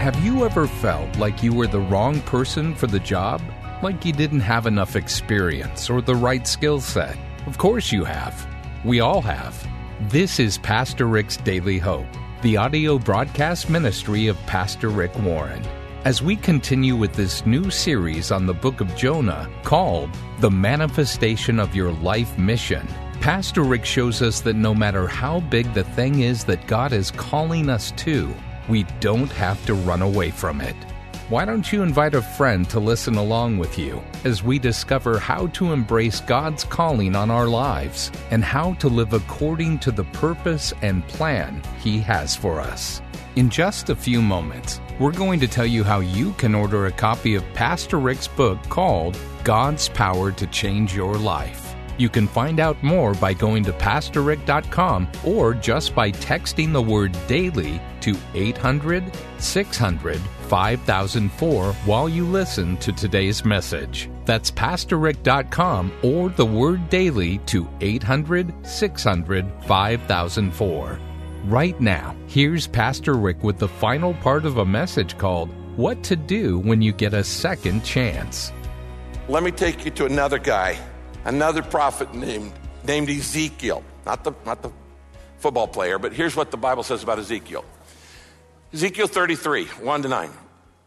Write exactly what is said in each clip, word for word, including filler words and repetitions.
Have you ever felt like you were the wrong person for the job? Like you didn't have enough experience or the right skill set? Of course you have. We all have. This is Pastor Rick's Daily Hope, the audio broadcast ministry of Pastor Rick Warren. As we continue with this new series on the book of Jonah called The Manifestation of Your Life Mission, Pastor Rick shows us that no matter how big the thing is that God is calling us to, we don't have to run away from it. Why don't you invite a friend to listen along with you as we discover how to embrace God's calling on our lives and how to live according to the purpose and plan He has for us. In just a few moments, we're going to tell you how you can order a copy of Pastor Rick's book called God's Power to Change Your Life. You can find out more by going to pastor rick dot com or just by texting the word DAILY to eight hundred, six hundred, five thousand four while you listen to today's message. That's pastor rick dot com or the word DAILY to eight hundred, six hundred, five thousand four. Right now, here's Pastor Rick with the final part of a message called What to Do When You Get a Second Chance. Let me take you to another guy. Another prophet named named Ezekiel, not the not the football player, but here's what the Bible says about Ezekiel. Ezekiel thirty-three, one to nine.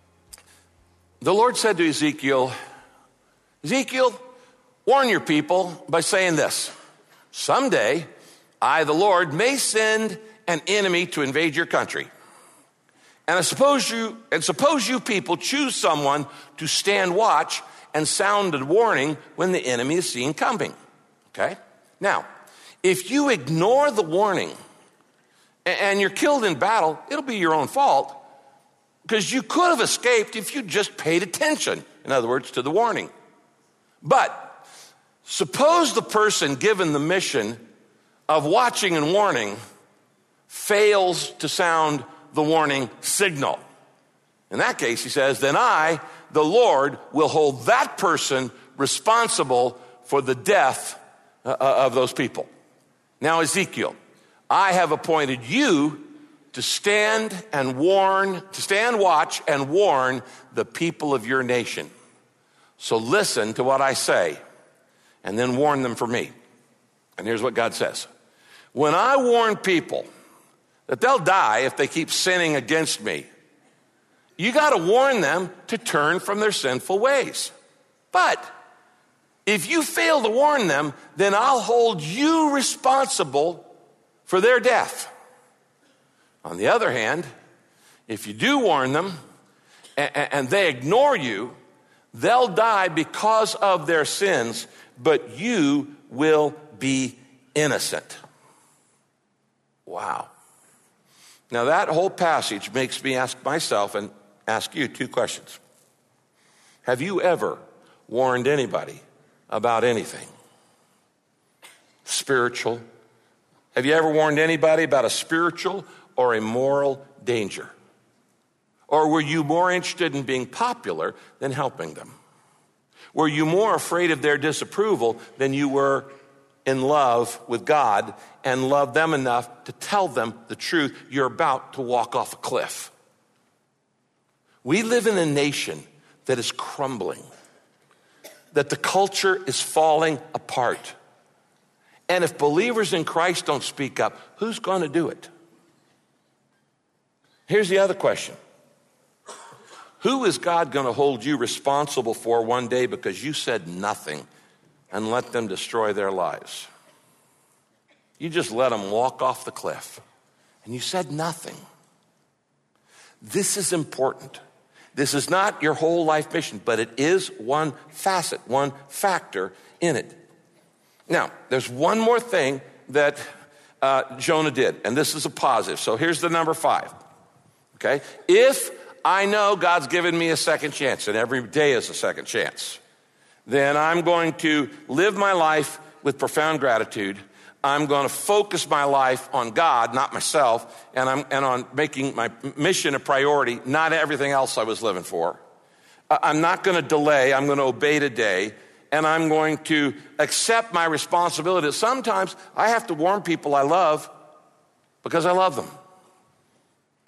The Lord said to Ezekiel, Ezekiel, warn your people by saying this: someday I, the Lord, may send an enemy to invade your country. And I suppose you and suppose you people choose someone to stand watch and sound a warning when the enemy is seen coming. Okay? Now, if you ignore the warning and you're killed in battle, it'll be your own fault because you could have escaped if you just paid attention, in other words, to the warning. But suppose the person given the mission of watching and warning fails to sound the warning signal. In that case, he says, then I, the Lord, will hold that person responsible for the death uh, of those people. Now, Ezekiel, I have appointed you to stand and warn, to stand watch and warn the people of your nation. So listen to what I say and then warn them for me. And here's what God says. When I warn people that they'll die if they keep sinning against me, you got to warn them to turn from their sinful ways. But if you fail to warn them, then I'll hold you responsible for their death. On the other hand, if you do warn them and they ignore you, they'll die because of their sins, but you will be innocent. Wow. Now that whole passage makes me ask myself and ask you two questions. Have you ever warned anybody about anything? Spiritual. Have you ever warned anybody about a spiritual or a moral danger? Or were you more interested in being popular than helping them? Were you more afraid of their disapproval than you were in love with God and loved them enough to tell them the truth? You're about to walk off a cliff. We live in a nation that is crumbling, that the culture is falling apart. And if believers in Christ don't speak up, who's going to do it? Here's the other question. Who is God going to hold you responsible for one day because you said nothing and let them destroy their lives? You just let them walk off the cliff and you said nothing. This is important. This is not your whole life mission, but it is one facet, one factor in it. Now, there's one more thing that uh, Jonah did, and this is a positive. So here's the number five, okay? If I know God's given me a second chance, and every day is a second chance, then I'm going to live my life with profound gratitude. I'm going to focus my life on God, not myself, and I'm and on making my mission a priority, not everything else I was living for. I'm not going to delay. I'm going to obey today, and I'm going to accept my responsibility. Sometimes I have to warn people I love because I love them.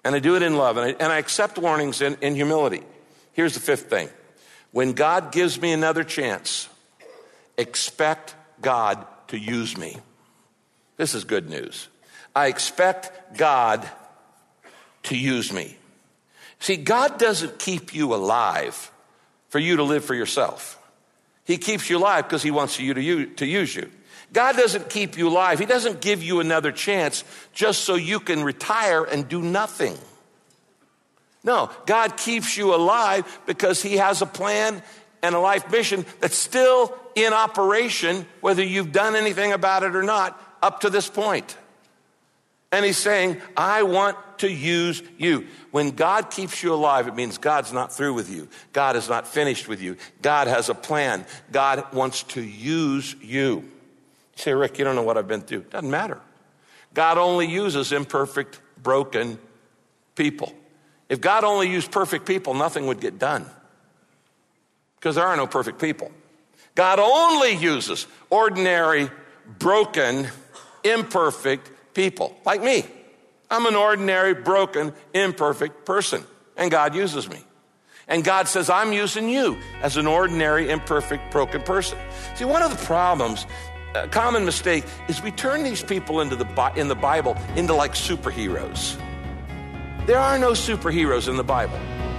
And I do it in love, and I, and I accept warnings in, in humility. Here's the fifth thing. When God gives me another chance, expect God to use me. This is good news. I expect God to use me. See, God doesn't keep you alive for you to live for yourself. He keeps you alive because he wants you to use, to use you. God doesn't keep you alive. He doesn't give you another chance just so you can retire and do nothing. No, God keeps you alive because he has a plan and a life mission that's still in operation, whether you've done anything about it or not, up to this point. And he's saying, I want to use you. When God keeps you alive, it means God's not through with you. God is not finished with you. God has a plan. God wants to use you. You say, Rick, you don't know what I've been through. Doesn't matter. God only uses imperfect, broken people. If God only used perfect people, nothing would get done. Because there are no perfect people. God only uses ordinary, broken, imperfect people, like me. I'm an ordinary, broken, imperfect person, and God uses me. And God says, I'm using you as an ordinary, imperfect, broken person. See, one of the problems, a common mistake, is we turn these people into the in the Bible into like superheroes. There are no superheroes in the Bible.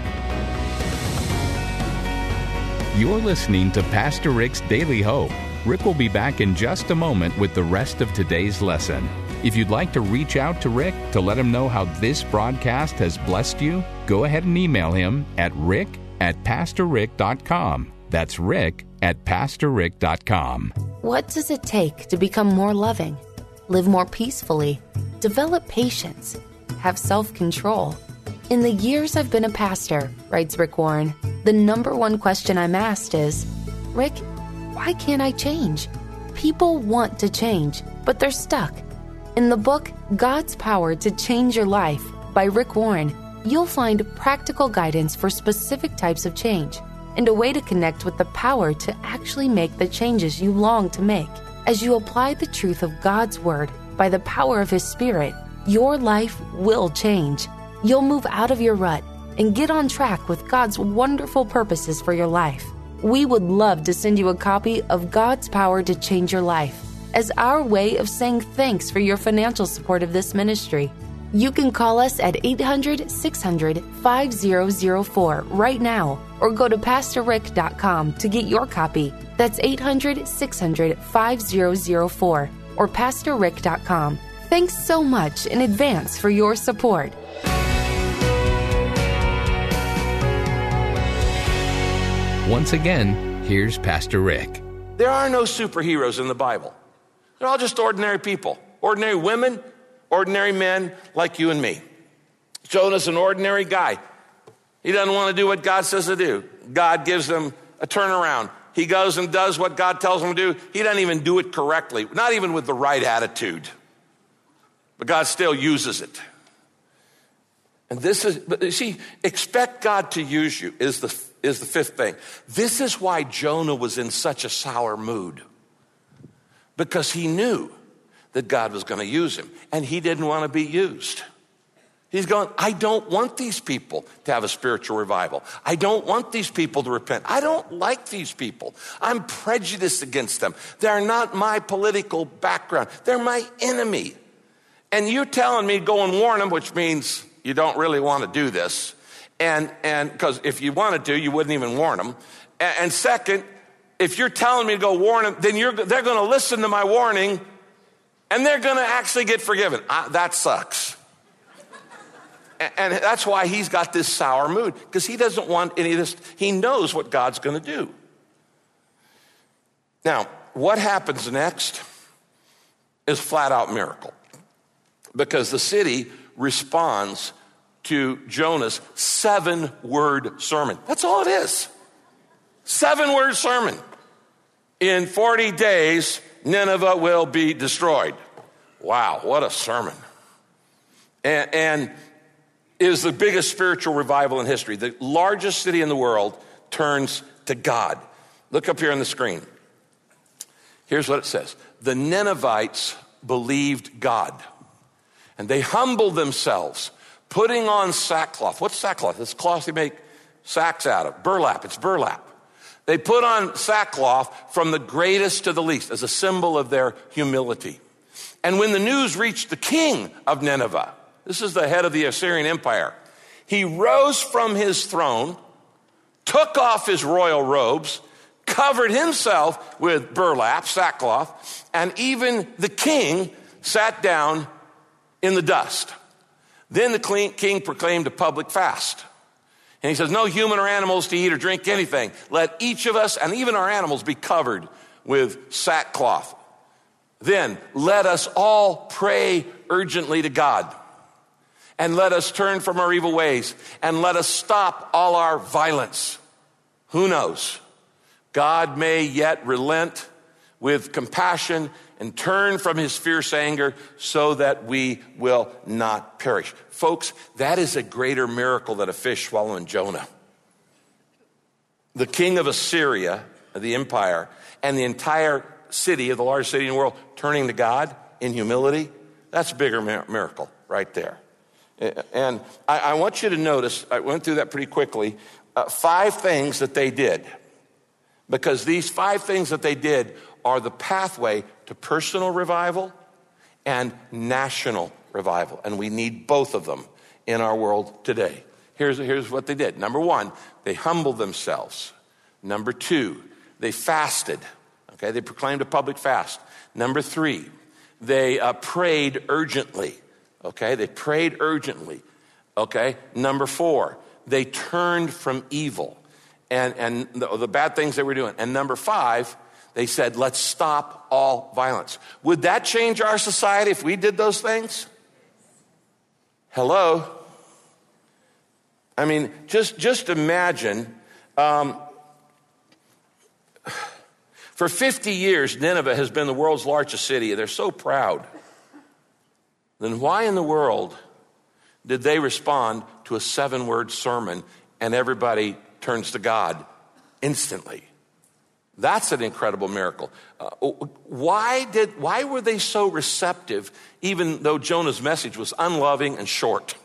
You're listening to Pastor Rick's Daily Hope. Rick will be back in just a moment with the rest of today's lesson. If you'd like to reach out to Rick to let him know how this broadcast has blessed you, go ahead and email him at rick at pastor rick dot com. That's rick at pastor rick dot com. What does it take to become more loving, live more peacefully, develop patience, have self-control? In the years I've been a pastor, writes Rick Warren, the number one question I'm asked is, Rick, why can't I change? People want to change, but they're stuck. In the book, God's Power to Change Your Life by Rick Warren, you'll find practical guidance for specific types of change and a way to connect with the power to actually make the changes you long to make. As you apply the truth of God's Word by the power of His Spirit, your life will change. You'll move out of your rut and get on track with God's wonderful purposes for your life. We would love to send you a copy of God's Power to Change Your Life as our way of saying thanks for your financial support of this ministry. You can call us at eight hundred, six hundred, five zero zero four right now or go to pastor rick dot com to get your copy. That's eight hundred, six hundred, five zero zero four or pastor rick dot com. Thanks so much in advance for your support. Once again, here's Pastor Rick. There are no superheroes in the Bible. They're all just ordinary people, ordinary women, ordinary men like you and me. Jonah's an ordinary guy. He doesn't want to do what God says to do. God gives him a turnaround. He goes and does what God tells him to do. He doesn't even do it correctly, not even with the right attitude. But God still uses it. And this is, but you see, expect God to use you is the, is the fifth thing. This is why Jonah was in such a sour mood. Because he knew that God was going to use him, and he didn't want to be used. He's going, I don't want these people to have a spiritual revival. I don't want these people to repent. I don't like these people. I'm prejudiced against them. They're not my political background. They're my enemy. And you're telling me go and warn them, which means you don't really want to do this. And and because if you wanted to, you wouldn't even warn them. And, and second, if you're telling me to go warn them, then you're, they're going to listen to my warning, and they're going to actually get forgiven. I, that sucks. and, and that's why he's got this sour mood, because he doesn't want any of this. He knows what God's going to do. Now, what happens next is flat out miracle, because the city responds to Jonah's seven-word sermon. That's all it is. Seven-word sermon. In forty days, Nineveh will be destroyed. Wow, what a sermon. And, and it is the biggest spiritual revival in history. The largest city in the world turns to God. Look up here on the screen. Here's what it says. The Ninevites believed God, and they humbled themselves putting on sackcloth. What's sackcloth? It's cloth you make sacks out of. Burlap, it's burlap. They put on sackcloth from the greatest to the least as a symbol of their humility. And when the news reached the king of Nineveh, this is the head of the Assyrian Empire, he rose from his throne, took off his royal robes, covered himself with burlap, sackcloth, and even the king sat down in the dust. Then the king proclaimed a public fast. And he says, no human or animals to eat or drink anything. Let each of us, and even our animals, be covered with sackcloth. Then let us all pray urgently to God. And let us turn from our evil ways. And let us stop all our violence. Who knows? God may yet relent with compassion and turn from his fierce anger so that we will not perish. Folks, that is a greater miracle than a fish swallowing Jonah. The king of Assyria, the empire, and the entire city of the largest city in the world turning to God in humility, that's a bigger miracle right there. And I, I want you to notice, I went through that pretty quickly, uh, five things that they did. Because these five things that they did are the pathway to personal revival and national revival. And we need both of them in our world today. Here's, here's what they did. Number one, they humbled themselves. Number two, they fasted. Okay, they proclaimed a public fast. Number three, they uh, prayed urgently. Okay, they prayed urgently. Okay, number four, they turned from evil and, and the, the bad things they were doing. And number five, they said, let's stop all violence. Would that change our society if we did those things? Hello? I mean, just, just imagine, um, for fifty years, Nineveh has been the world's largest city. They're so proud. Then why in the world did they respond to a seven-word sermon and everybody turns to God instantly? That's an incredible miracle. Uh, why did, why were they so receptive, even though Jonah's message was unloving and short?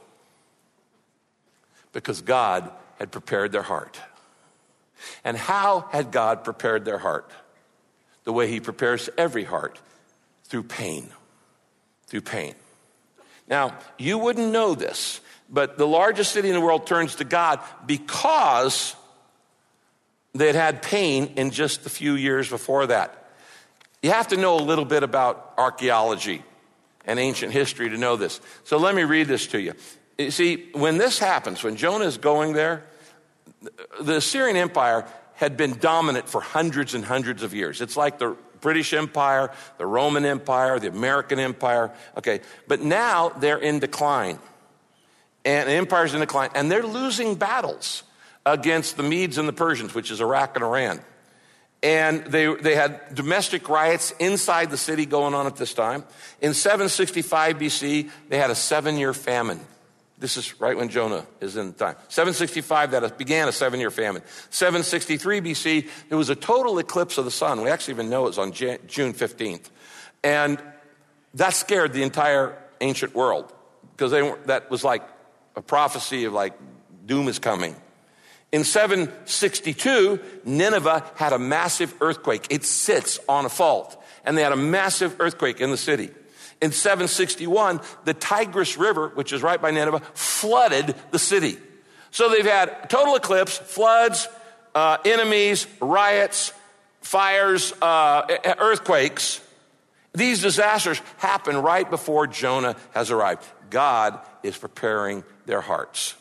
Because God had prepared their heart. And how had God prepared their heart? The way he prepares every heart, through pain. Through pain. Now, you wouldn't know this, but the largest city in the world turns to God because they had had pain in just the few years before that. You have to know a little bit about archaeology and ancient history to know this. So let me read this to you. You see, when this happens, when Jonah is going there, the Assyrian Empire had been dominant for hundreds and hundreds of years. It's like the British Empire, the Roman Empire, the American Empire. Okay, but now they're in decline. And the empire's in decline. And they're losing battles against the Medes and the Persians, which is Iraq and Iran. And they, they had domestic riots inside the city going on at this time. In seven sixty-five B C, they had a seven-year famine. This is right when Jonah is in time. seven sixty-five, that began a seven-year famine. seven sixty-three B C, there was a total eclipse of the sun. We actually even know it was on June fifteenth. And that scared the entire ancient world because they weren't, that was like a prophecy of like doom is coming. In seven sixty-two, Nineveh had a massive earthquake. It sits on a fault. And they had a massive earthquake in the city. In seven sixty-one, the Tigris River, which is right by Nineveh, flooded the city. So they've had total eclipse, floods, uh, enemies, riots, fires, uh, earthquakes. These disasters happen right before Jonah has arrived. God is preparing their hearts.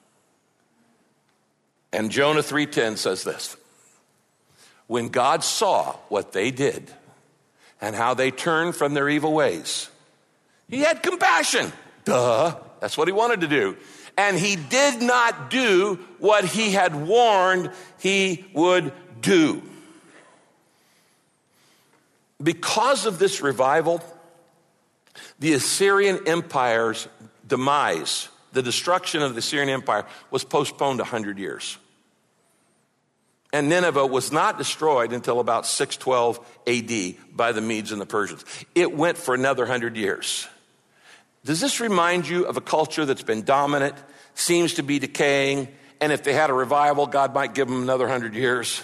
And Jonah three ten says this: when God saw what they did and how they turned from their evil ways, he had compassion. Duh, that's what he wanted to do. And he did not do what he had warned he would do. Because of this revival, the Assyrian Empire's demise, the destruction of the Assyrian Empire, was postponed one hundred years. And Nineveh was not destroyed until about six twelve A D by the Medes and the Persians. It went for another one hundred years. Does this remind you of a culture that's been dominant, seems to be decaying, and if they had a revival, God might give them another hundred years?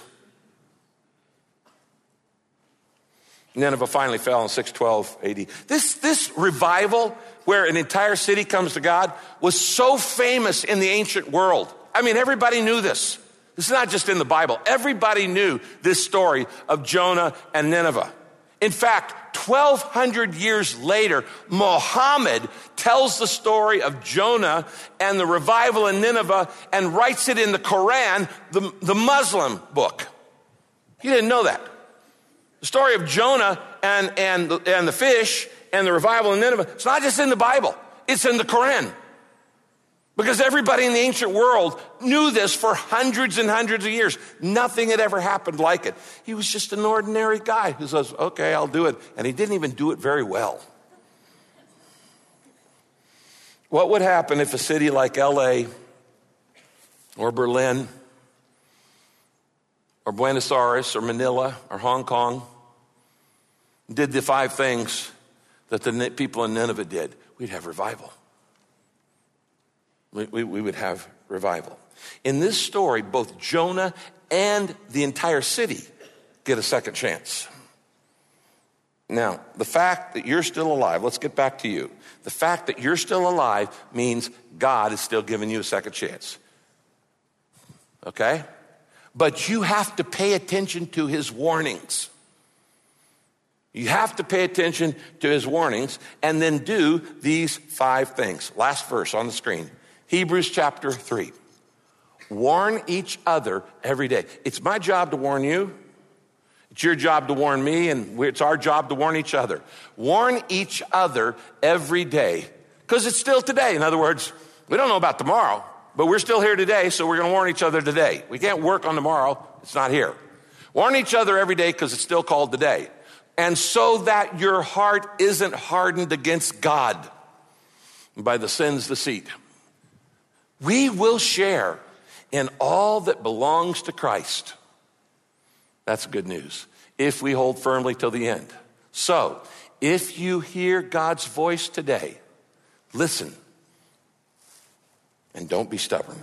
Nineveh finally fell in six twelve A D. This, this revival, where an entire city comes to God, was so famous in the ancient world. I mean, everybody knew this. This is not just in the Bible. Everybody knew this story of Jonah and Nineveh. In fact, twelve hundred years later, Muhammad tells the story of Jonah and the revival in Nineveh and writes it in the Quran, the, the Muslim book. You didn't know that. The story of Jonah and, and, and the fish and the revival in Nineveh, it's not just in the Bible, it's in the Quran. Because everybody in the ancient world knew this for hundreds and hundreds of years. Nothing had ever happened like it. He was just an ordinary guy who says, okay, I'll do it. And he didn't even do it very well. What would happen if a city like L A or Berlin or Buenos Aires or Manila or Hong Kong did the five things that the people in Nineveh did? We'd have revival. We, we, we would have revival. In this story, both Jonah and the entire city get a second chance. Now, the fact that you're still alive, let's get back to you. The fact that you're still alive means God is still giving you a second chance. Okay? But you have to pay attention to his warnings. You have to pay attention to his warnings and then do these five things. Last verse on the screen. Hebrews chapter three. Warn each other every day. It's my job to warn you. It's your job to warn me, and it's our job to warn each other. Warn each other every day, because it's still today. In other words, we don't know about tomorrow, but we're still here today, so we're going to warn each other today. We can't work on tomorrow. It's not here. Warn each other every day because it's still called today. And so that your heart isn't hardened against God by the sin's deceit. We will share in all that belongs to Christ. That's good news. If we hold firmly till the end. So, if you hear God's voice today, listen. And don't be stubborn.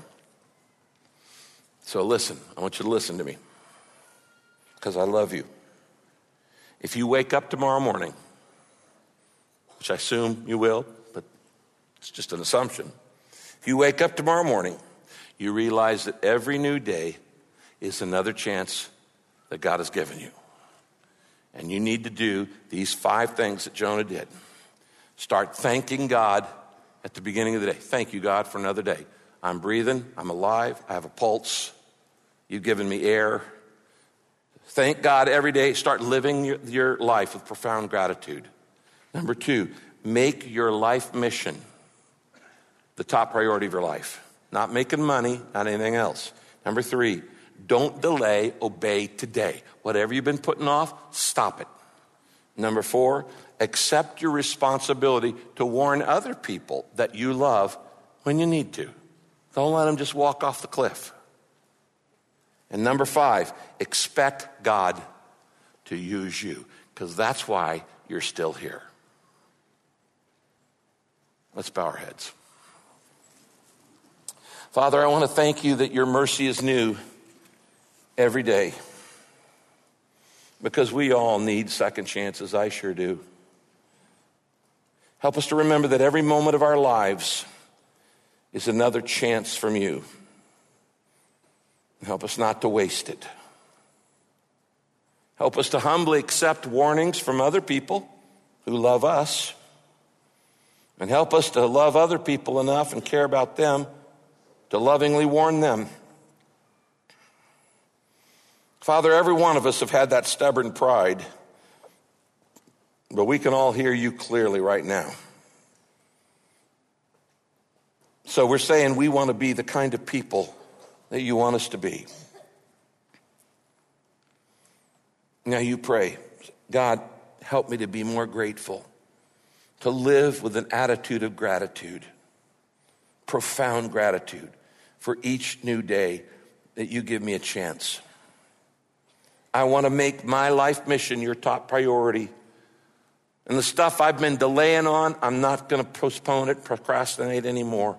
So listen. I want you to listen to me. Because I love you. If you wake up tomorrow morning, which I assume you will, but it's just an assumption. If you wake up tomorrow morning, you realize that every new day is another chance that God has given you. And you need to do these five things that Jonah did. Start thanking God at the beginning of the day. Thank you, God, for another day. I'm breathing. I'm alive. I have a pulse. You've given me air. Thank God every day. Start living your, your life with profound gratitude. Number two, make your life mission the top priority of your life. Not making money, not anything else. Number three, don't delay, obey today. Whatever you've been putting off, stop it. Number four, accept your responsibility to warn other people that you love when you need to. Don't let them just walk off the cliff. And number five, expect God to use you, because that's why you're still here. Let's bow our heads. Father, I want to thank you that your mercy is new every day, because we all need second chances. I sure do. Help us to remember that every moment of our lives is another chance from you. Help us not to waste it. Help us to humbly accept warnings from other people who love us, and help us to love other people enough and care about them to lovingly warn them. Father, every one of us have had that stubborn pride, but we can all hear you clearly right now. So we're saying we want to be the kind of people that you want us to be. Now you pray, God, help me to be more grateful, to live with an attitude of gratitude, profound gratitude for each new day that you give me a chance. I want to make my life mission your top priority And the stuff I've been delaying on, I'm not going to postpone it, procrastinate anymore.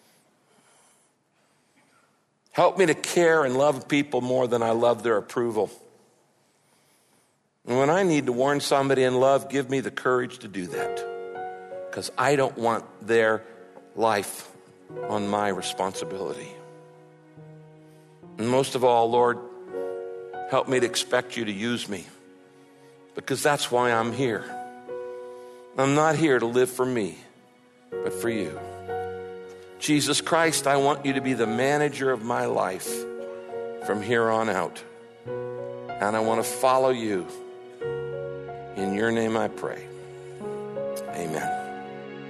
Help me to care and love people more than I love their approval. And when I need to warn somebody in love, give me the courage to do that. Because I don't want their life on my responsibility. And most of all, Lord, help me to expect you to use me. Because that's why I'm here. I'm not here to live for me, but for you. Jesus Christ, I want you to be the manager of my life from here on out. And I want to follow you. In your name I pray. Amen.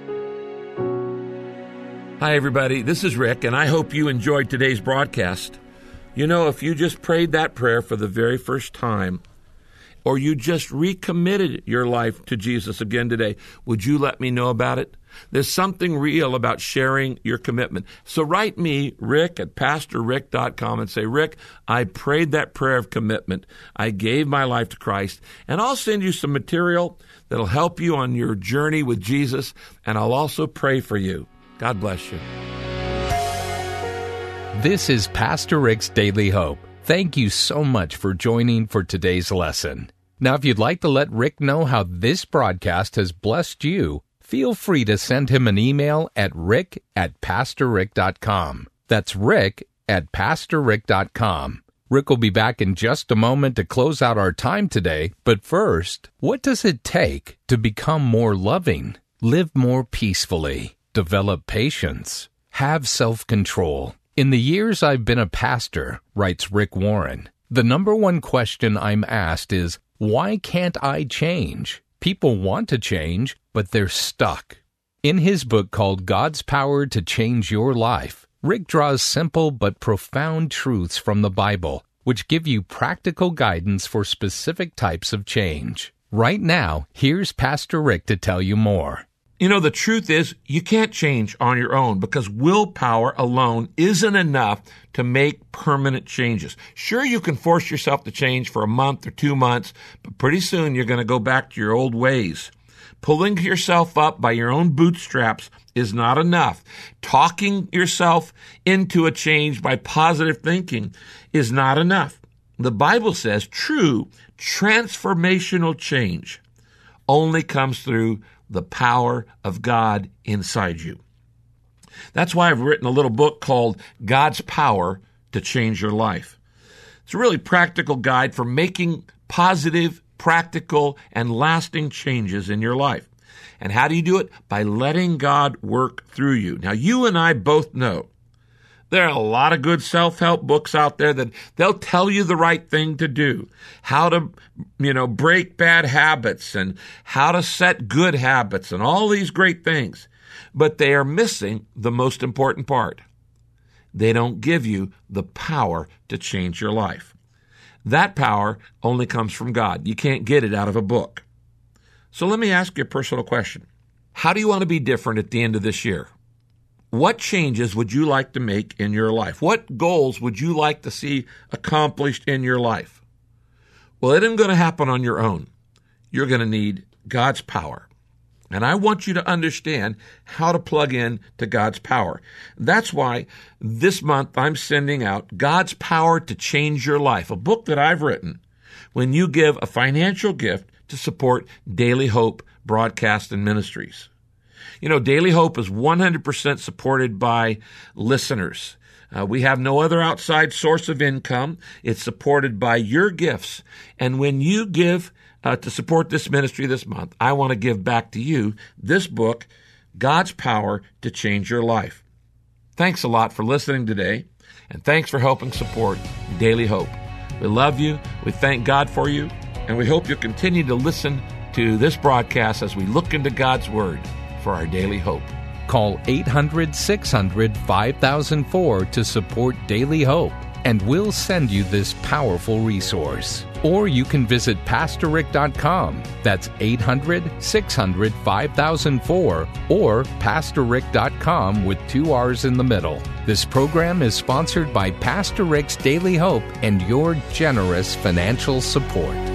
Hi, everybody. This is Rick, and I hope you enjoyed today's broadcast. You know, if you just prayed that prayer for the very first time, or you just recommitted your life to Jesus again today, would you let me know about it? There's something real about sharing your commitment. So write me, Rick, at pastor rick dot com and say, Rick, I prayed that prayer of commitment. I gave my life to Christ. And I'll send you some material that'll help you on your journey with Jesus, and I'll also pray for you. God bless you. This is Pastor Rick's Daily Hope. Thank you so much for joining for today's lesson. Now, if you'd like to let Rick know how this broadcast has blessed you, feel free to send him an email at rick at pastor rick dot com. That's rick at pastor rick dot com. Rick will be back in just a moment to close out our time today. But first, what does it take to become more loving, live more peacefully, develop patience, have self-control? In the years I've been a pastor, writes Rick Warren, the number one question I'm asked is, why can't I change? People want to change, but they're stuck. In his book called God's Power to Change Your Life, Rick draws simple but profound truths from the Bible, which give you practical guidance for specific types of change. Right now, here's Pastor Rick to tell you more. You know, the truth is you can't change on your own because willpower alone isn't enough to make permanent changes. Sure, you can force yourself to change for a month or two months, but pretty soon you're going to go back to your old ways. Pulling yourself up by your own bootstraps is not enough. Talking yourself into a change by positive thinking is not enough. The Bible says true transformational change only comes through the power of God inside you. That's why I've written a little book called God's Power to Change Your Life. It's a really practical guide for making positive, practical, and lasting changes in your life. And how do you do it? By letting God work through you. Now, you and I both know there are a lot of good self-help books out there that they'll tell you the right thing to do, how to, you know, break bad habits and how to set good habits and all these great things. But they are missing the most important part. They don't give you the power to change your life. That power only comes from God. You can't get it out of a book. So let me ask you a personal question. How do you want to be different at the end of this year? What changes would you like to make in your life? What goals would you like to see accomplished in your life? Well, it isn't going to happen on your own. You're going to need God's power. And I want you to understand how to plug in to God's power. That's why this month I'm sending out God's Power to Change Your Life, a book that I've written when you give a financial gift to support Daily Hope Broadcast and Ministries. You know, Daily Hope is one hundred percent supported by listeners. Uh, we have no other outside source of income. It's supported by your gifts. And when you give uh, to support this ministry this month, I want to give back to you this book, God's Power to Change Your Life. Thanks a lot for listening today, and thanks for helping support Daily Hope. We love you, we thank God for you, and we hope you'll continue to listen to this broadcast as we look into God's Word for our daily hope. Call eight hundred, six hundred, five thousand four to support Daily Hope, and we'll send you this powerful resource. Or you can visit pastor rick dot com. That's eight hundred, six hundred, five thousand four or pastor rick dot com with two R's in the middle. This program is sponsored by Pastor Rick's Daily Hope and your generous financial support.